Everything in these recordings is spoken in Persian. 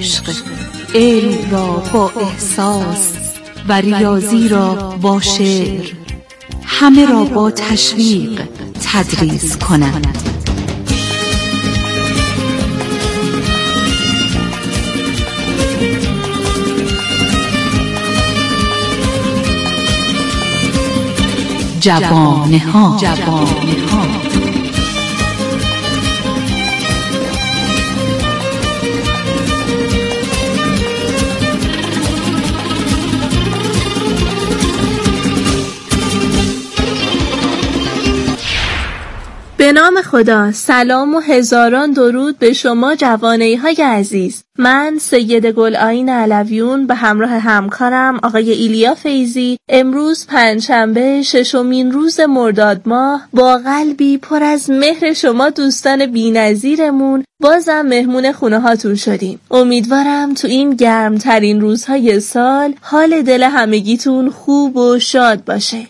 عشق، علم را با احساس و ریاضی را با شعر، همه را با تشویق تدریس کنند. جوانه‌ها. به نام خدا، سلام و هزاران درود به شما جوانه‌های عزیز. من سید گل‌آیین علویون به همراه همکارم آقای ایلیا فیضی امروز پنجشنبه 6مین روز مرداد ماه با قلبی پر از مهر شما دوستان بی‌نظیرمون بازم مهمون خونه هاتون شدیم. امیدوارم تو این گرمترین روزهای سال حال دل همگیتون خوب و شاد باشه.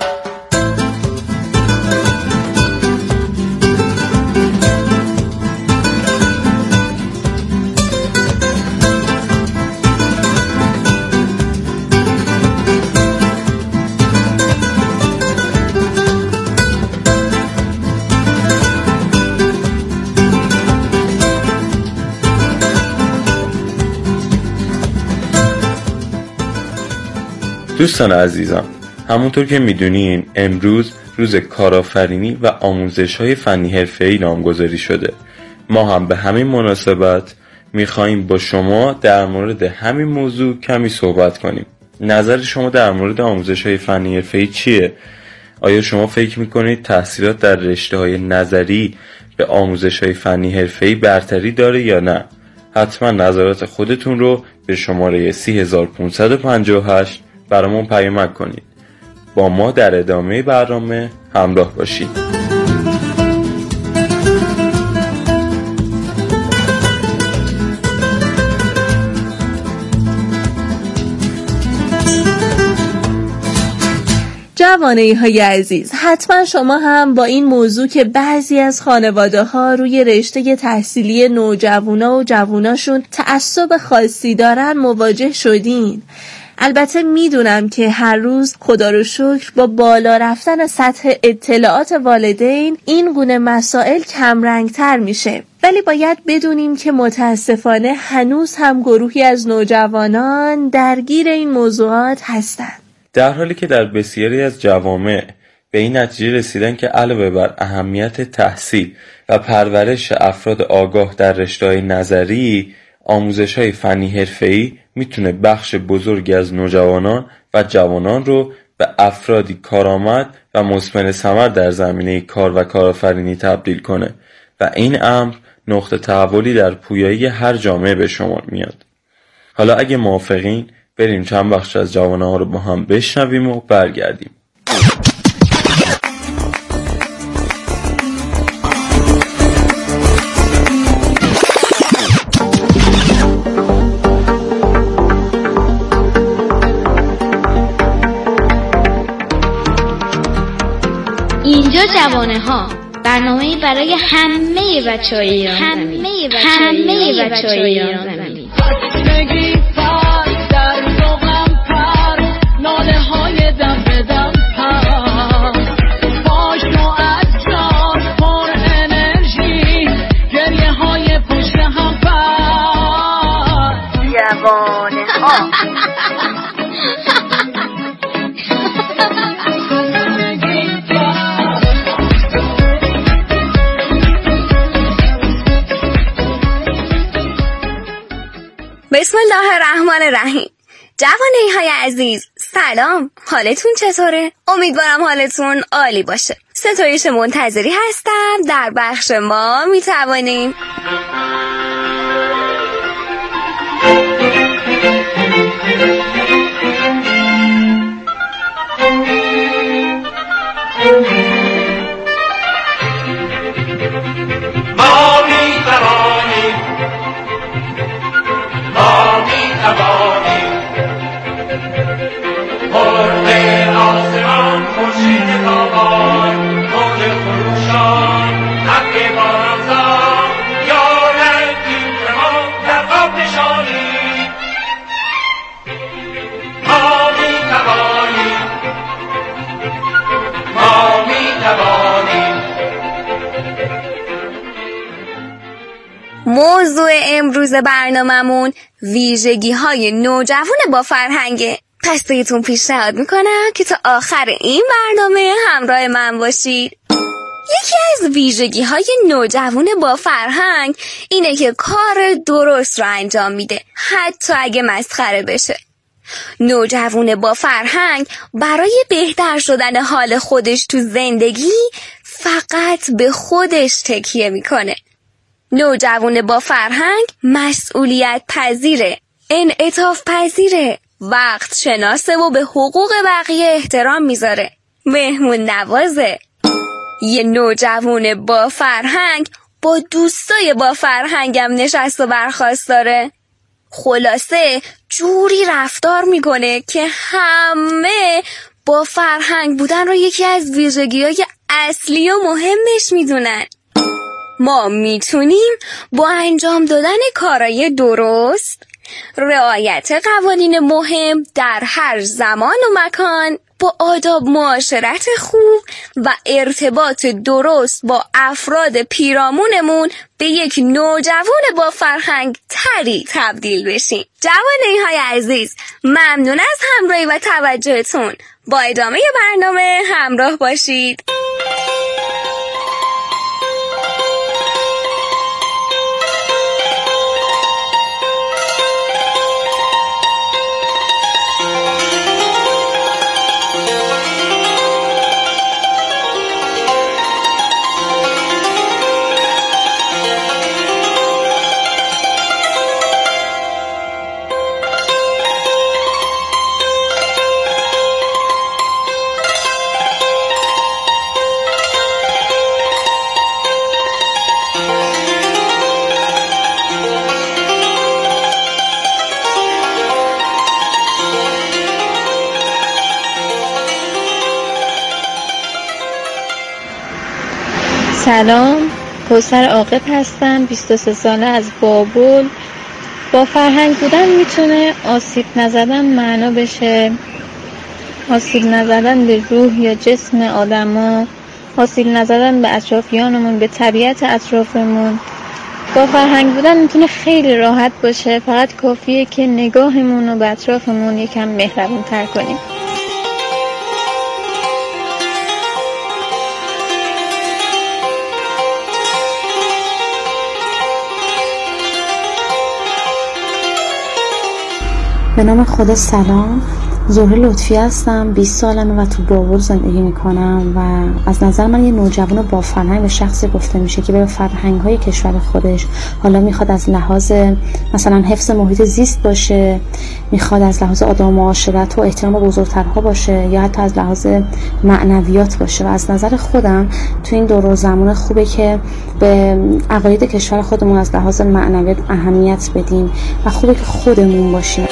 دوستان عزیزم، همونطور که میدونین امروز روز کارآفرینی و آموزش‌های فنی حرفه‌ای نامگذاری شده. ما هم به همین مناسبت میخواییم با شما در مورد همین موضوع کمی صحبت کنیم. نظر شما در مورد آموزش‌های فنی حرفه‌ای چیه؟ آیا شما فکر میکنید تحصیلات در رشته‌های نظری به آموزش‌های فنی حرفه‌ای برتری داره یا نه؟ حتما نظرات خودتون رو به شماره 30558 برامون پیام کنید. با ما در ادامه برنامه همراه باشید. جوانه‌های عزیز، حتما شما هم با این موضوع که بعضی از خانواده‌ها روی رشته تحصیلی نوجوانا و جووناشون تعصب خاصی دارن مواجه شدین. البته میدونم که هر روز خدا رو شکر با بالا رفتن سطح اطلاعات والدین این گونه مسائل کم رنگتر میشه، ولی باید بدونیم که متاسفانه هنوز هم گروهی از نوجوانان درگیر این موضوعات هستند. در حالی که در بسیاری از جوامع به این نتیجه رسیدن که علاوه بر اهمیت تحصیل و پرورش افراد آگاه در رشته‌های نظری، آموزش‌های فنی حرفه‌ای میتونه بخش بزرگی از نوجوانان و جوانان رو به افرادی کارآمد و مثمر ثمر در زمینه کار و کارآفرینی تبدیل کنه و این امر نقطه تحولی در پویایی هر جامعه به شمار میاد. حالا اگه موافقین بریم چند بخش از جوانها رو با هم بشنویم و برگردیم. اینجا جوانه‌ها، برنامه‌ای برای همه بچه‌های ایران زمین. همه بچه‌های ایران زمین. بسم الله الرحمن الرحیم. جوانه‌های عزیز، سلام، حالتون چطوره؟ امیدوارم حالتون عالی باشه. ستایش منتظری هستم. در بخش ما میتوانیم موج خروشان حق باران یار امروز برنامه‌مون ویژگی‌های نوجوان با فرهنگه. پس بهتون پیشنهاد میکنم که تا آخر این برنامه همراه من باشید. یکی از ویژگی‌های نوجوان با فرهنگ اینه که کار درست رو انجام میده، حتی اگه مسخره بشه. نوجوان با فرهنگ برای بهتر شدن حال خودش تو زندگی فقط به خودش تکیه میکنه. نوجوان با فرهنگ مسئولیت پذیره، انعطاف پذیره، وقت شناسه و به حقوق بقیه احترام میذاره، مهمون نوازه. یه نوجوان با فرهنگ با دوستای با فرهنگم نشست و برخاست داره. خلاصه جوری رفتار میکنه که همه با فرهنگ بودن رو یکی از ویژگی‌های اصلی و مهمش میدونن. ما میتونیم با انجام دادن کارهای درست، رعایت قوانین مهم در هر زمان و مکان، با آداب معاشرت خوب و ارتباط درست با افراد پیرامونمون به یک نوجوان با فرهنگ تری تبدیل بشیم. جوانه‌های عزیز، ممنون از همراهی و توجهتون. با ادامه برنامه همراه باشید. سلام، کوثر عاقب هستم. 23 ساله از بابل. با فرهنگ بودن میتونه آسیب نزدن معنا بشه، آسیب نزدن به روح یا جسم آدما، آسیب نزدن به اطرافیانمون، به طبیعت اطرافمون. با فرهنگ بودن میتونه خیلی راحت باشه، فقط کافیه که نگاهمون رو به اطرافمون یکم مهربون‌تر کنیم. به نام خدا. سلام، زهره لطفی هستم. 20 سالمه و تو بابل زندگی میکنم و از نظر من یه نوجوان با فرهنگ به شخصی گفته میشه که به فرهنگ‌های کشور خودش، حالا میخواد از لحاظ مثلا حفظ محیط زیست باشه، میخواد از لحاظ آداب و معاشرت و احترام بزرگترها باشه، یا حتی از لحاظ معنویات باشه. و از نظر خودم تو این دور و زمان خوبه که به عقاید کشور خودمون از لحاظ معنویات اهمیت بدیم و خوبه که خودمون باشیم.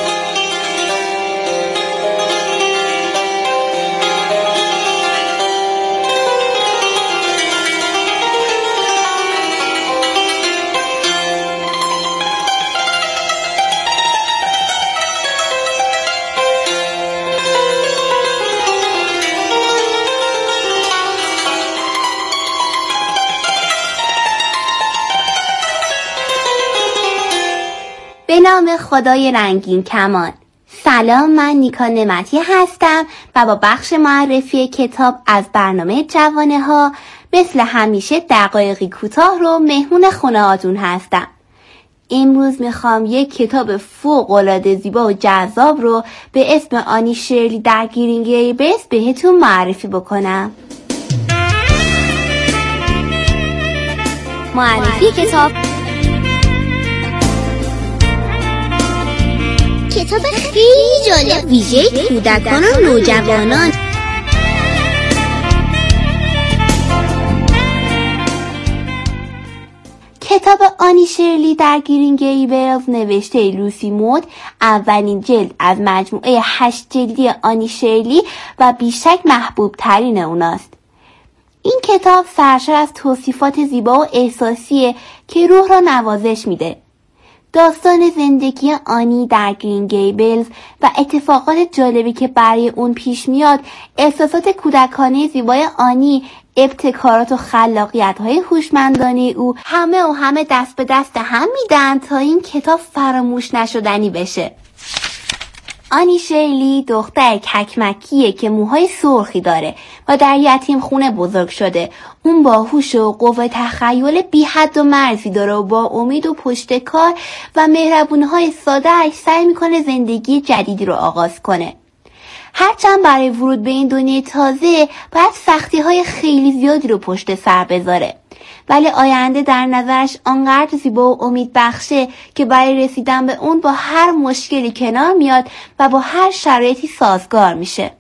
به نام خدای رنگین کمان. سلام، من نیکا نعمتی هستم و با بخش معرفی کتاب از برنامه جوانه ها مثل همیشه دقایقی کوتاه رو مهمون خونه‌هاتون هستم. امروز میخوام یک کتاب فوق‌العاده زیبا و جذاب رو به اسم آنی شرلی در گرینگری بیس بهتون معرفی بکنم. معرفی کتاب. کتاب خیلی جالب ویژه کودکان و نوجوانان. کتاب آنی شرلی در گرینگری بیس نوشته لوسی مود اولین جلد از مجموعه 8 جلدی آنی شرلی و بیشک محبوب ترین اوناست. این کتاب سرشار از توصیفات زیبا و احساسیه که روح را نوازش میده. داستان زندگی آنی در گرین گیبلز و اتفاقات جالبی که برای اون پیش میاد، احساسات کودکانه زیبای آنی، ابتکارات و خلاقیت‌های هوشمندانه او همه دست به دست هم میدن تا این کتاب فراموش نشدنی بشه. آنی شیرلی دختر ککمکیه که موهای سرخی داره و در یتیم خونه بزرگ شده. اون باهوش و قوه تخیل بی حد و مرزی داره و با امید و پشتکار و مهربونی‌های ساده‌اش سعی میکنه زندگی جدیدی رو آغاز کنه. هرچند برای ورود به این دنیای تازه باید سختی‌های خیلی زیادی رو پشت سر بذاره، ولی آینده در نظرش آنقدر زیبا و امید بخشه که برای رسیدن به اون با هر مشکلی کنار میاد و با هر شرایطی سازگار میشه.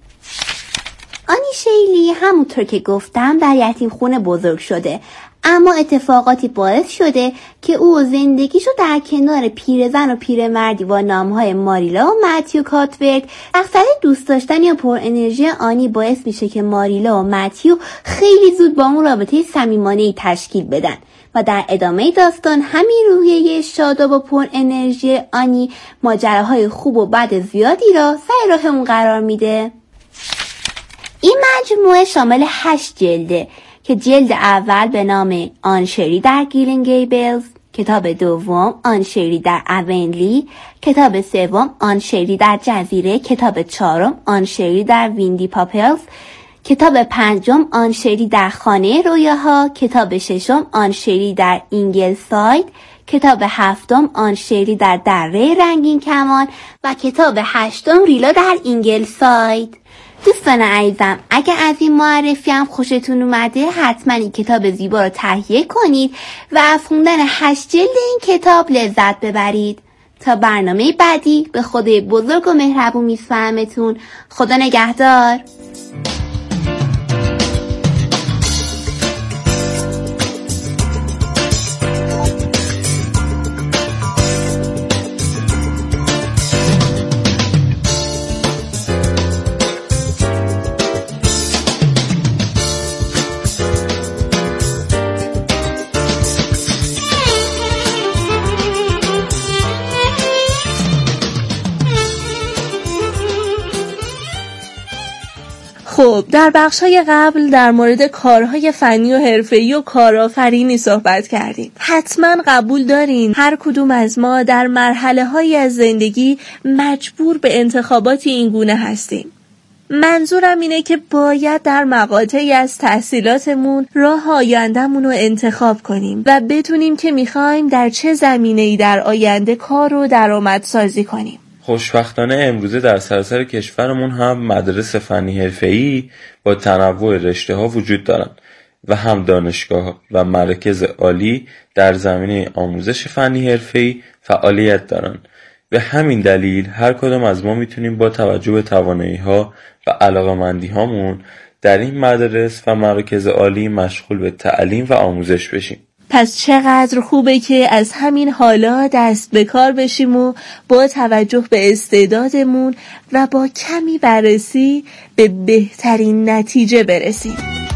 آنی شیرلی همونطور که گفتم در یتیم خونه بزرگ شده، اما اتفاقاتی باعث شده که او زندگیشو در کنار پیرزن و پیرمردی با نامهای ماریلا و متیو کاتورد، مقصد دوست داشتن یا پر انرژی آنی باعث میشه که ماریلا و متیو خیلی زود با اون رابطه صمیمانه‌ای تشکیل بدن و در ادامه داستان همین روحیه شاداب و پر انرژی آنی ماجراهای خوب و بد زیادی را سر راه اون قرار میده. این مجموعه شامل 8 جلده که جلد اول به نام آن شری در گرین گیبلز، کتاب دوم آن شری در اونلی، کتاب سوم آن شری در جزیره، کتاب چهارم آن شری در ویندی پاپلز، کتاب پنجم آن شری در خانه رویاها، کتاب ششم آن شری در اینگلساید، کتاب هفتم آن شری در دره رنگین کمان و کتاب هشتم ریلا در اینگلساید. دوستان عزیزم، اگه از این معرفی هم خوشتون اومده، حتما این کتاب زیبا رو تهیه کنید و از خوندن 8 جلد این کتاب لذت ببرید. تا برنامه بعدی، به خدای بزرگ و مهربون میسپارمتون. خدا نگهدار. خب، در بخش‌های قبل در مورد کارهای فنی و حرفه‌ای و کارآفرینی صحبت کردیم. حتما قبول دارین هر کدوم از ما در مرحله‌هایی از زندگی مجبور به انتخاباتی این گونه هستیم. منظورم اینه که باید در مقاطعی از تحصیلاتمون راه آینده‌مون رو انتخاب کنیم و بدونیم که می‌خوایم در چه زمینه‌ای در آینده کار و درآمدسازی کنیم. خوشبختانه امروزه در سراسر کشورمون هم مدارس فنی حرفه‌ای با تنوع رشته‌ها وجود دارن و هم دانشگاه و مراکز عالی در زمینه آموزش فنی حرفه‌ای فعالیت دارن. به همین دلیل هر کدام از ما میتونیم با توجه به توانایی‌ها و علاقه‌مندی‌هامون در این مدارس و مراکز عالی مشغول به تعلیم و آموزش بشیم. پس چقدر خوبه که از همین حالا دست به کار بشیم و با توجه به استعدادمون و با کمی بررسی به بهترین نتیجه برسیم.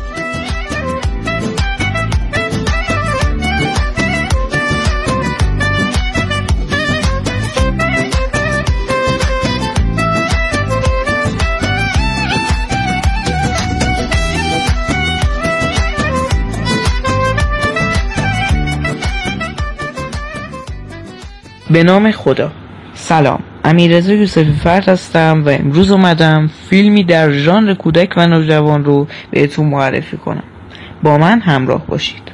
به نام خدا. سلام، امیررضا یوسفی فرد هستم و امروز اومدم فیلمی در ژانر کودک و نوجوان رو بهتون معرفی کنم. با من همراه باشید.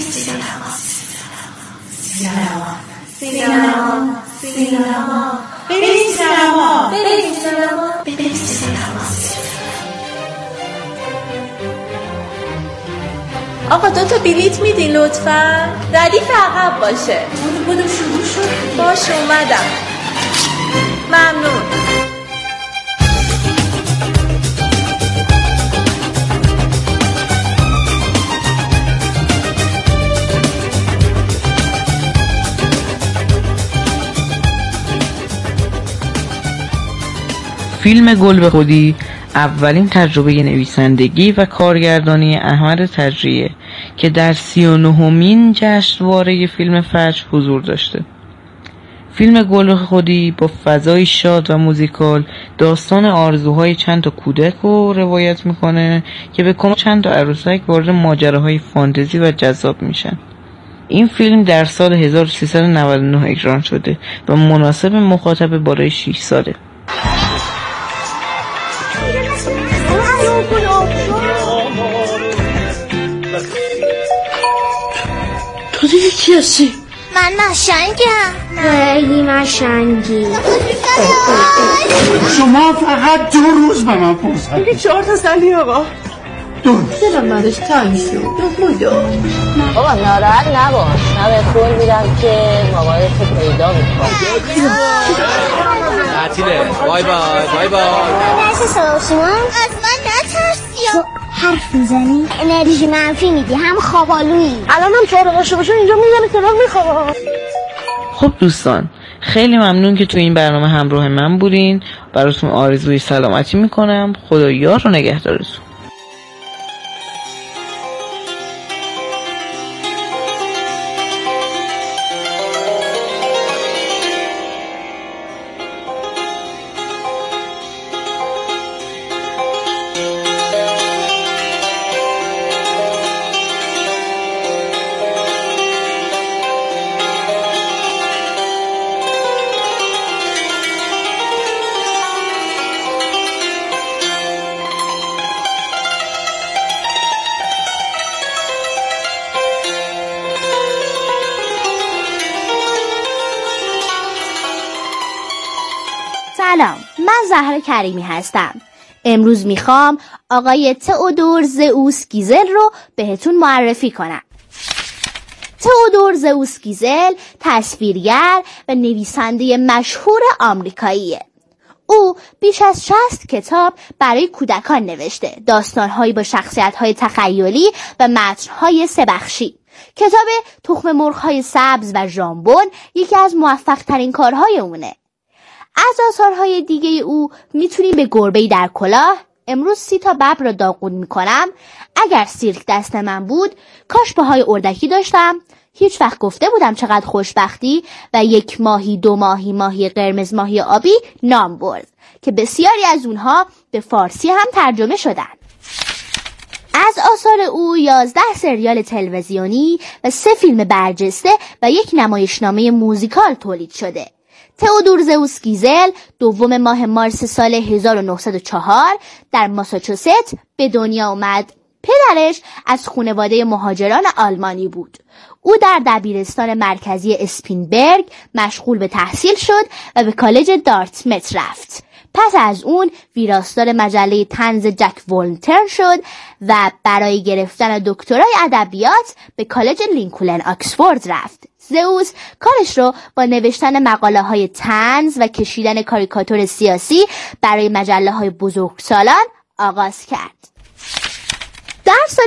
آقا 2 تا بلیت میدین لطفاً؟ ردیف عقب باشه. بودو شروع شد. باشه اومدم. ممنون. فیلم گل به خودی اولین تجربه نویسندگی و کارگردانی احمد تجریه که در 39مین جشنواره فیلم فجر حضور داشته. فیلم گل خودی با فضای شاد و موزیکال داستان آرزوهای چند تا کودک رو روایت میکنه که به کمک چند تا عروسک وارد ماجراهای فانتزی و جذاب میشن. این فیلم در سال 1399 اکران شده و مناسب مخاطب بالای 6 ساله. تو دیگه کی هستی؟ من مشنگم. خیلی مشنگی. شما فقط 2 روز به من فرصت دیگه 4 تا سالی آقا. 2 روز. دلم بعدش تنگ شد. بابا ناراحت نباش. من به قول میدم که مامانتو پیدا میکنم. تعطیله. بای بای. درس سلاسیمان از من نترسی. تو حرف میزنی انرژی منفی میدی، هم خوابالویی. الانم چهار باشه اینجا میزنه کنار میخوام. خب دوستان، خیلی ممنون که تو این برنامه همراه من بودین. براتون آرزوی سلامتی میکنم. خدا یار و نگهدارتون. سلام، من زهرا کریمی هستم. امروز میخوام آقای تئودور زئوس گیزل رو بهتون معرفی کنم. تئودور زئوس گیزل تصویرگر و نویسنده مشهور آمریکاییه. او بیش از 60 کتاب برای کودکان نوشته، داستانهایی با شخصیت‌های تخیلی و متن‌های 3 بخشی. کتاب تخم مرغ‌های سبز و ژامبون یکی از موفق‌ترین کارهای اونه. از آثارهای دیگه او میتونیم به گربه‌ای در کلاه، امروز 30 تا ببر را داغون میکنم، اگر سیرک دست من بود، کاش پاهای اردکی داشتم، هیچ وقت گفته بودم چقدر خوشبختی و 1 ماهی 2 ماهی ماهی قرمز ماهی آبی نام برد که بسیاری از اونها به فارسی هم ترجمه شدن. از آثار او 11 سریال تلویزیونی و 3 فیلم برجسته و 1 نمایشنامه موزیکال تولید شده. تئودور زئوس گیزل 2 ماه مارس سال 1904 در ماساچوست به دنیا آمد. پدرش از خانواده مهاجران آلمانی بود. او در دبیرستان مرکزی اسپینبرگ مشغول به تحصیل شد و به کالج دارتموت رفت. پس از اون ویراستار مجله طنز جک ولنتر شد و برای گرفتن دکترای ادبیات به کالج لینکلن آکسفورد رفت. زئوس کارش رو با نوشتن مقاله های طنز و کشیدن کاریکاتور سیاسی برای مجله های بزرگسالان آغاز کرد. در سال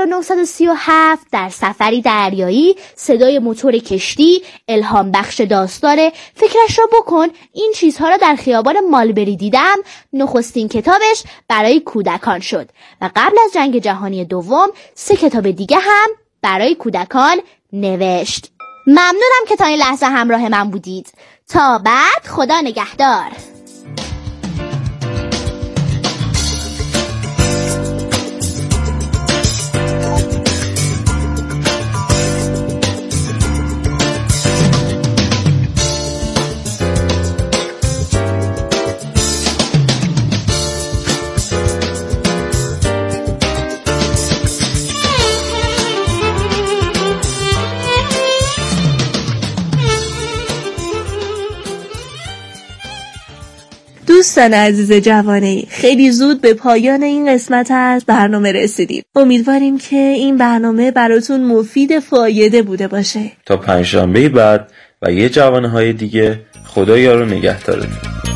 1937 در سفری دریایی صدای موتور کشتی الهام بخش داستان فکرش رو بکن این چیزها را در خیابان مالبری دیدم نخستین کتابش برای کودکان شد و قبل از جنگ جهانی دوم 3 کتاب دیگه هم برای کودکان نوشت. ممنونم که تا این لحظه همراه من بودید. تا بعد، خدا نگهدار. دوستان عزیز جوانه، خیلی زود به پایان این قسمت از برنامه رسیدیم. امیدواریم که این برنامه براتون مفید فایده بوده باشه. تا 5 شنبه بعد و یه جوانه‌های دیگه، خدا یارو نگهدارتون.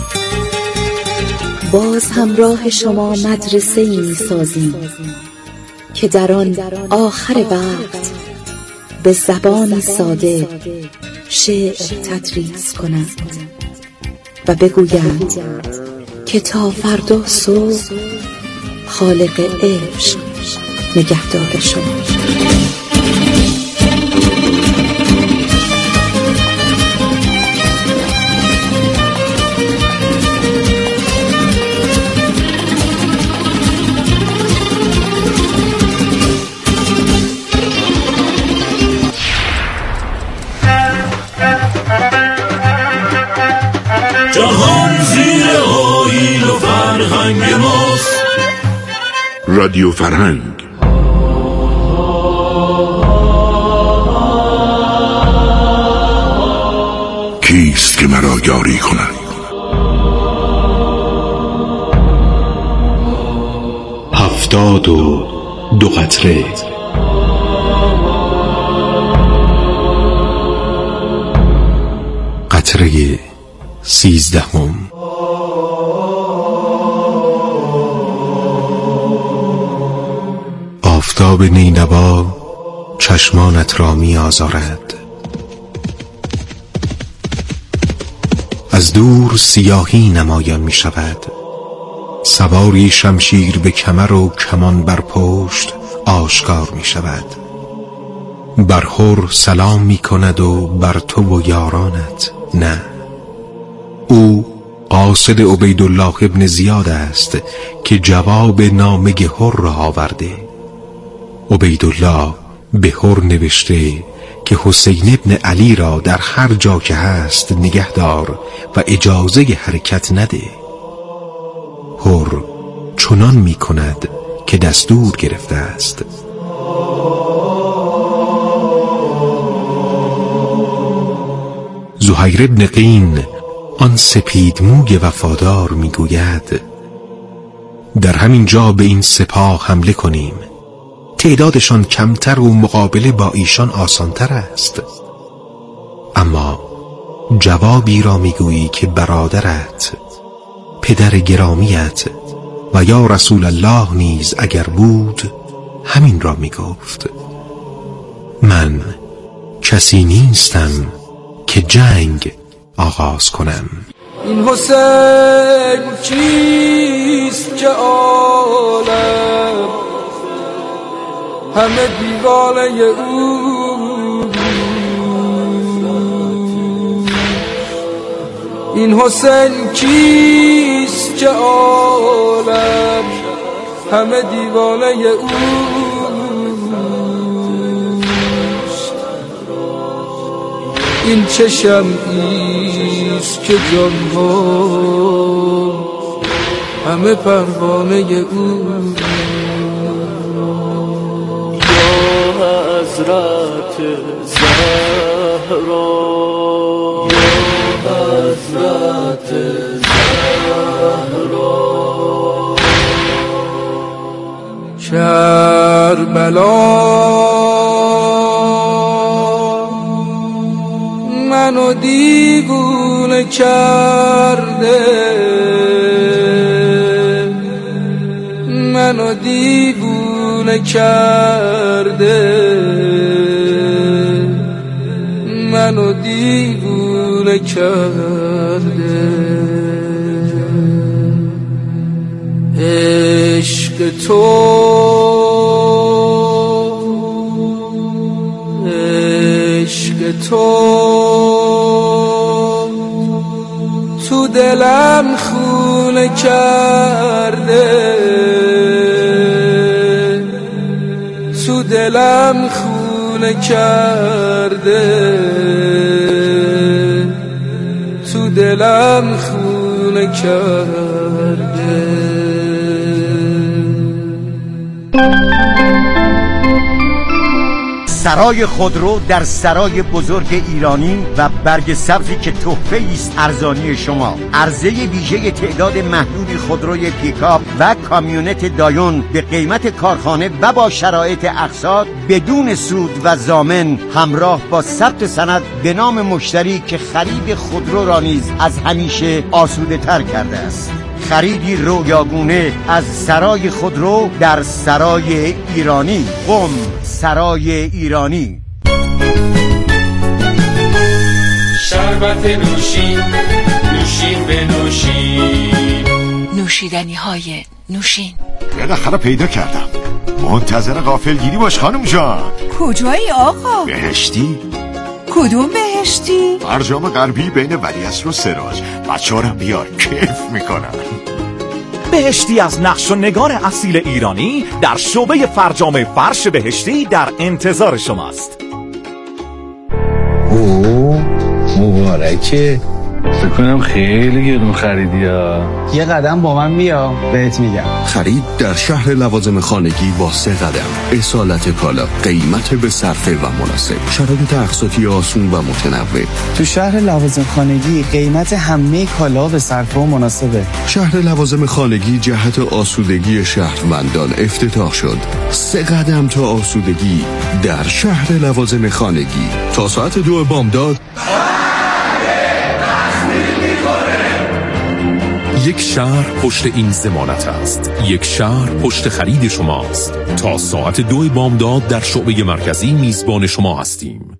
باز همراه شما مدرسه‌ای می‌سازیم که در آن آخر وقت به زبان ساده شعر تدریس کنند و بگویند که تا فردا صبح خالق عشق نگهدار شما. جهان زیر آیین و فرهنگ ماست. رادیو فرهنگ. کیست که مرا یاری کند؟ 72 قطره. قطره 13. آفتاب نینوا چشمانت را می آزارد. از دور سیاهی نمایان می شود. سواری شمشیر به کمر و کمان بر پشت آشکار می شود. بر حر سلام می کند و بر تو و یارانت نه. او قاصد عبیدالله ابن زیاد است که جواب نامه حر را آورده. عبیدالله به حر نوشته که حسین ابن علی را در هر جا که هست نگه دار و اجازه حرکت نده. حر چنان می کند که دستور گرفته است. زهیر ابن قین آن سپید موی وفادار می گوید در همین جا به این سپاه حمله کنیم. تعدادشان کمتر و مقابله با ایشان آسانتر است. اما جوابی را میگویی که برادرت، پدر گرامیت و یا رسول الله نیز اگر بود همین را میگفت. من کسی نیستم که جنگ آغاز کنم. این حسین چیست که عالم همه دیوانه او؟ این حسین کیست که عالم همه دیوانه او؟ این چه شمعیست که جانها همه پروانه او؟ حضرت زهرا، حضرت زهرا. کربلا منو دیوونه کرده، منو دیوونه کرده، منو دیوونه کرده. عشق تو، عشق تو تو دلم خونه کرده، تو دلم خونه کرده، تو دلم خونه کرده. سرای خودرو در سرای بزرگ ایرانی و برگ سبزی که تحفه است ارزانی شما. عرضه ویژه تعداد محدودی خودروی پیکاپ و کامیونت دایون به قیمت کارخانه و با شرایط اقساط بدون سود و ضامن، همراه با ثبت سند به نام مشتری که خرید خودرو را نیز از همیشه آسوده تر کرده است. خریدی رویاگونه از سرای خودرو در سرای ایرانی. قم، سرای ایرانی. شربت نوشین، نوشین به نوشین، نوشیدنی های نوشین. بالاخره پیدا کردم. منتظر غافلگیری باش خانم جان. کجایی آقا؟ بهشتی؟ کدوم بهشتی؟ فرجام غربی بین ولیعصر و سراج. بچه‌ها رو بیار، کیف میکنن. بهشتی از نقش و نگار اصیل ایرانی در شعبه فرجام فرش بهشتی در انتظار شماست. مبارکه. فکر کنم خیلی گرون خریدی ها. یه قدم با من بیا بهت میگم. خرید در شهر لوازم خانگی با 3 قدم. اصالت کالا، قیمت به صرفه و مناسب، شرایط اقساطی آسون و متنوع. تو شهر لوازم خانگی قیمت همه کالا به صرفه و مناسبه. شهر لوازم خانگی جهت آسودگی شهروندان افتتاح شد. 3 قدم تا آسودگی در شهر لوازم خانگی. تا ساعت 2 بامداد. یک شهر پشت این ضمانت است. یک شهر پشت خرید شماست. تا ساعت 2 بامداد در شعبه مرکزی میزبان شما هستیم.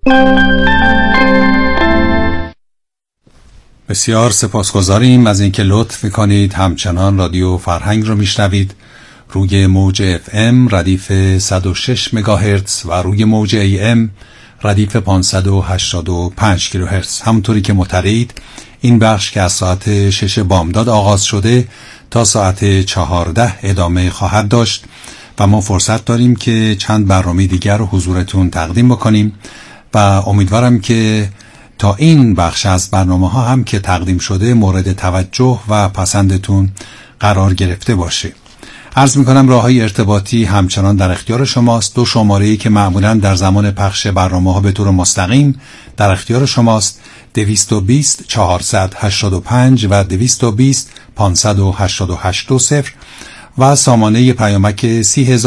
بسیار سپاسگزاریم از اینکه لطف میکنید همچنان رادیو فرهنگ رو میشنوید روی موج FM ردیف 106 مگاهرتز و روی موج AM ردیف 585 کیلوهرتز. همونطوری که مطلعید این بخش که از ساعت 6 بامداد آغاز شده تا ساعت 14 ادامه خواهد داشت و ما فرصت داریم که چند برنامه دیگر رو حضورتون تقدیم بکنیم و امیدوارم که تا این بخش از برنامه ها هم که تقدیم شده مورد توجه و پسندتون قرار گرفته باشه. عرض میکنم راههای ارتباطی همچنان در اختیار شماست. 2 شماره‌ای که معمولا در زمان پخش برنامه ها به طور مستقیم در اختیار شماست: 220 485 و 220 588 و سامانه پیامک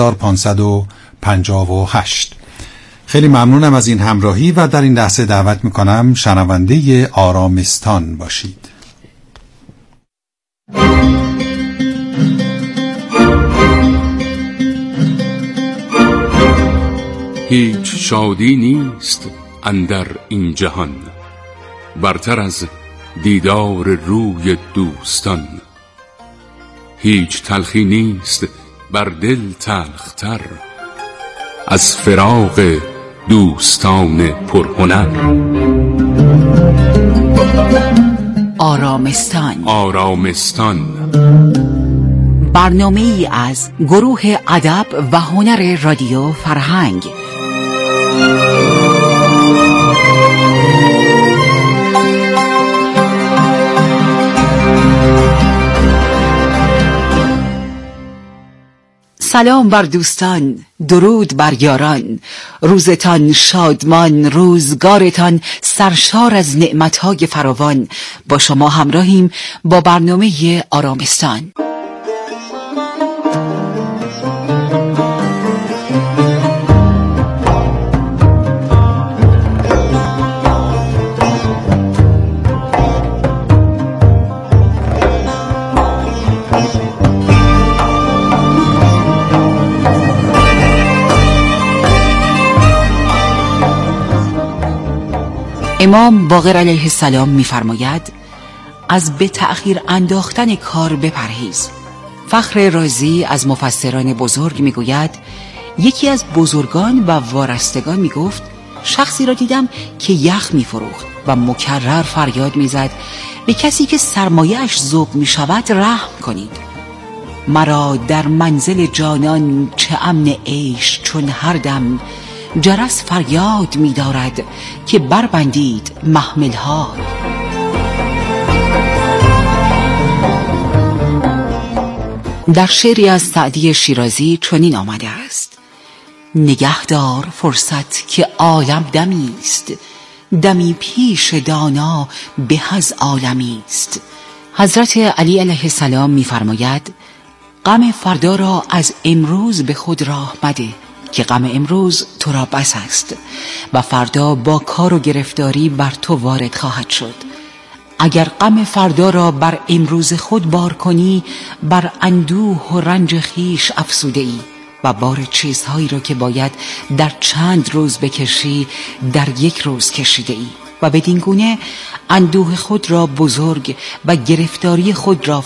30558. خیلی ممنونم از این همراهی و در این لحظه دعوت میکنم شنونده آرامستان باشید. هیچ شادی نیست اندر این جهان برتر از دیدار روی دوستان. هیچ تلخی نیست بر دل تلختر از فراق دوستان پرهنر. آرامستان. آرامستان، برنامه‌ای از گروه ادب و هنر رادیو فرهنگ. سلام بر دوستان، درود بر یاران، روزتان شادمان، روزگارتان سرشار از نعمتهای فراوان. با شما همراهیم با برنامه آرامستان. امام باقر علیه السلام می‌فرماید از به تأخیر انداختن کار بپرهیز. فخر رازی از مفسران بزرگ میگوید یکی از بزرگان و وارستگان میگفت شخصی را دیدم که یخ میفروخت و مکرر فریاد میزد به کسی که سرمایه‌اش ذوب میشود رحم کنید. مرا در منزل جانان چه امن عیش چون هر دم جرس فریاد می دارد که بربندید محملها. در شعری از سعدی شیرازی چنین آمده است: نگهدار فرصت که عالم دمی است، دمی پیش دانا به از عالمی است. حضرت علی علیه السلام می فرماید غم فردا را از امروز به خود راه مده که غم امروز تو را بس است و فردا با کار و گرفتاری بر تو وارد خواهد شد. اگر غم فردا را بر امروز خود بار کنی بر اندوه و رنج خیش افسوده ای و بار چیزهایی را که باید در چند روز بکشی در یک روز کشیده ای و بدین گونه اندوه خود را بزرگ و گرفتاری خود را